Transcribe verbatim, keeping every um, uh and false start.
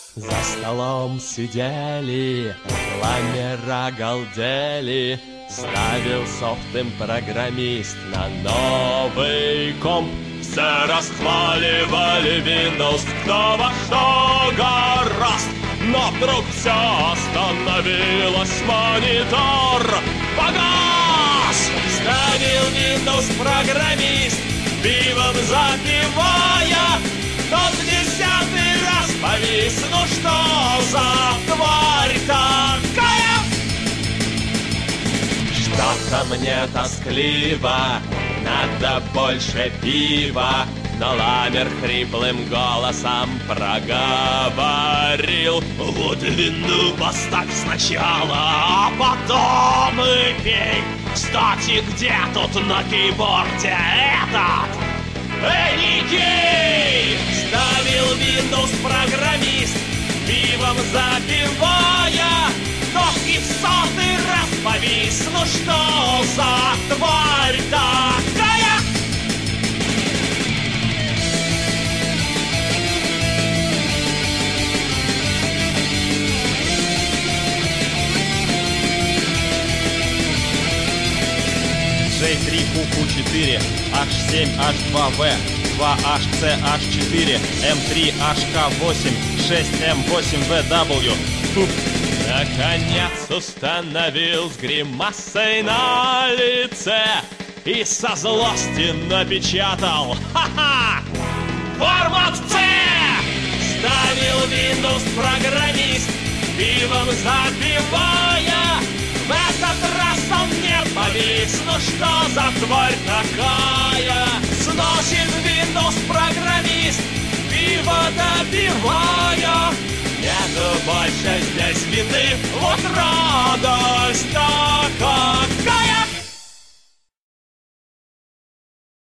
За столом сидели, ламера галдели, ставил софт им программист на новый комп. Все расхваливали Windows, кто во что гораст. Но вдруг все остановилось, монитор погас. Ставил Windows программист, пивом запивая, тот в десятый раз повис. Ну что за тварь такая? Что-то мне тоскливо, надо больше пива. Но ламер хриплым голосом проговорил: вот вину поставь сначала, а потом и пей. Кстати, где тут на кейборде этот? Эй, Никей! Ставил Windows программист, пивом запивая, но и в сотый раз повис. Ну что за тварь такая? джей три ку ку четыре, эйч семь эйч два ви, два эйч си эйч четыре, эм три эйч ка восемь, шесть эм восемь ви дабл ю. Наконец установил с гримасой на лице и со злости напечатал: ха-ха! Формат C! Ставил Windows программист, пивом запивая, в этот раз он не повис. Ну что за тварь такая? Сносит Windows программист, пиво допивая. Нету больше здесь вины, вот радость.